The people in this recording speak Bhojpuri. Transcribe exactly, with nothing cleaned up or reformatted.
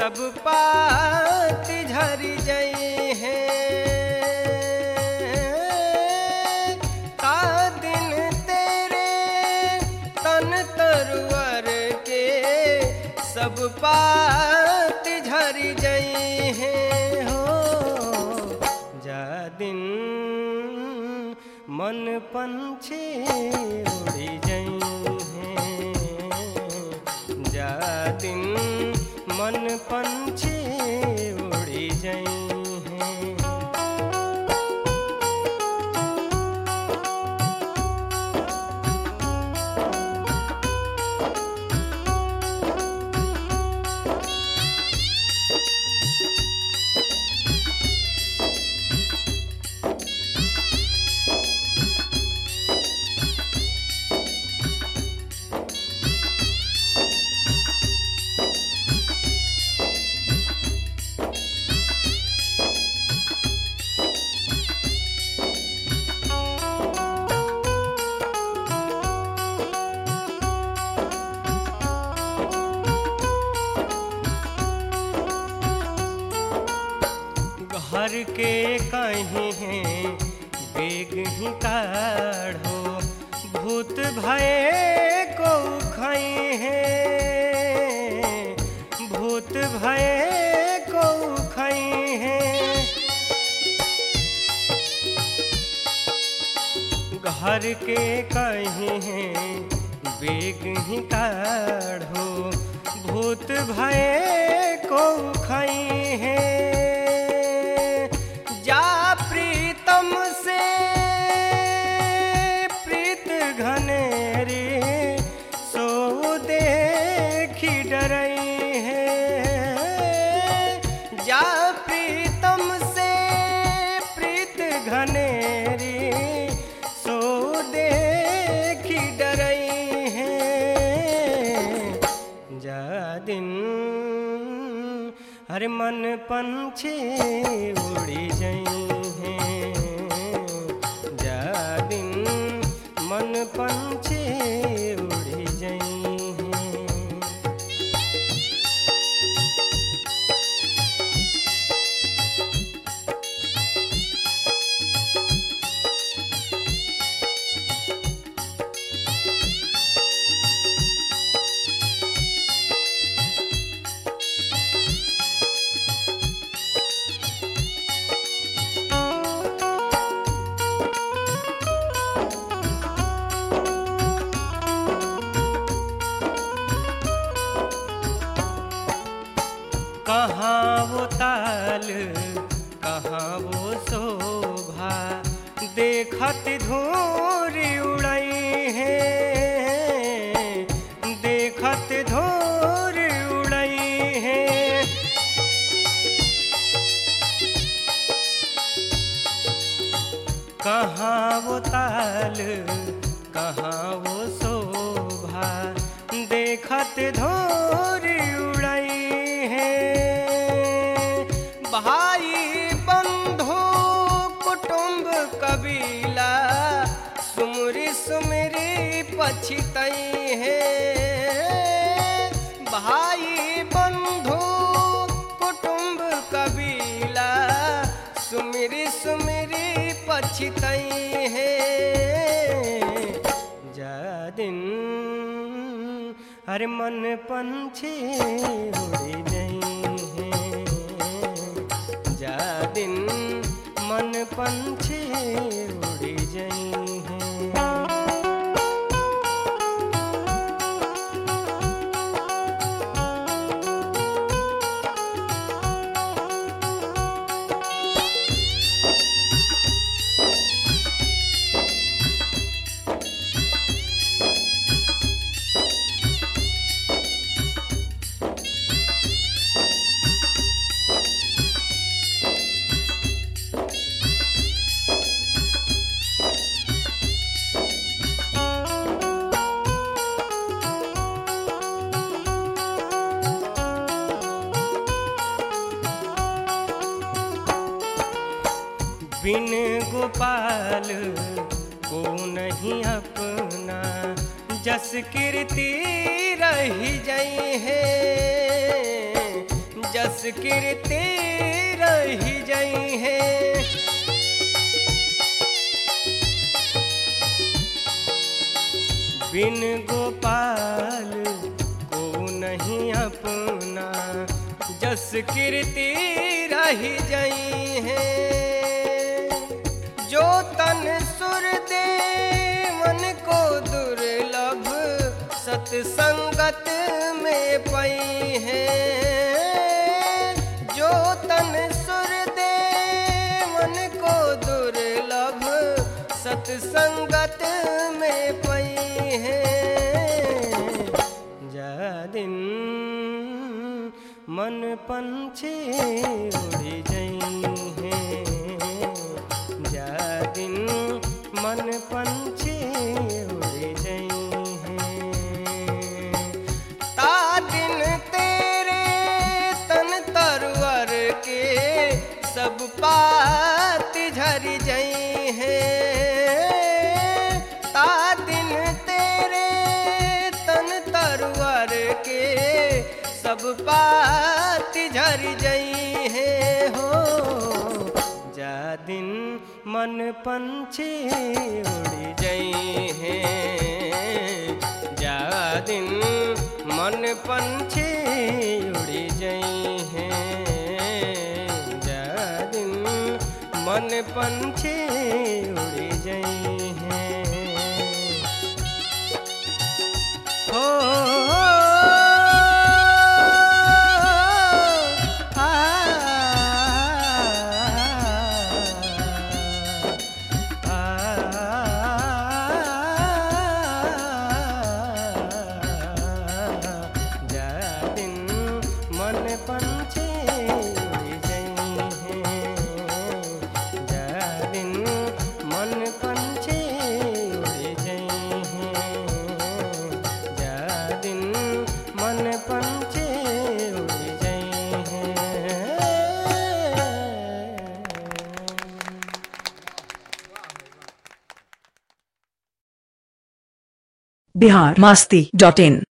सब पाती झरी जई है। का दिन तेरे तन तरुअर के सब पाती झरी जई है हो। जा दिन मन पंछी उड़ी जई हैं। जा दिन मन पंछी उड़ी जई हैं। घर के कहीं हैं बेग ही काढ़ो, भूत भये को खई हैं। भूत भये को खई हैं। घर के कहीं हैं बेग ही काढ़ो, भूत भये को खई हैं। जा प्रीतम से प्रीत घनेरी सो देखी डरई है। जा प्रीतम से प्रीत घनेरी सो देखी डरई है। जा दिन हर मन पंछी उड़ी जई हैं। जा दिन मन पंछी उड़ी जई हैं। कहाँ वो ताल कहाँ वो शोभा, देखत धूर उड़ई है। देखत धूर उड़ई है। कहाँ वो ताल कहाँ वो शोभा, देखत धूर उड़ई है। भाई बंधु कुटुंब कबीला सुमरी सुमरी पछितई है। भाई बंधु कुटुंब कबीला सुमरी सुमरी पछितई है। जा दिन हर मन पंछी उड़ी जई हैं। जा दिन मन पंछी उड़ी जई हैं। बिन गोपाल को नहीं अपना, जस कीर्ति रही जई है। कीर्ति रही जई है। बिन गोपाल को नहीं अपना, जस कीर्ति रही जई है। जो तन सुर दे मन को दुर्लभ, सत्संगत में पई है। जो तन सुर दे मन को दुर्लभ, सत्संगत में पई है। जा दिन मन पंछी उड़ जई है। जा दिन मन पंछी उड़ जई है। ता दिन तेरे तन तरवर के सब पात झर जई है। ता दिन तेरे तन तरवर के सब पात झर जई है हो। जा दिन मन पंछी उड़ जई है। जा दिन मन पंछी उड़ जई है। जा दिन मन पंछी उड़ जई है। हो बिहार मस्ती डॉट इन।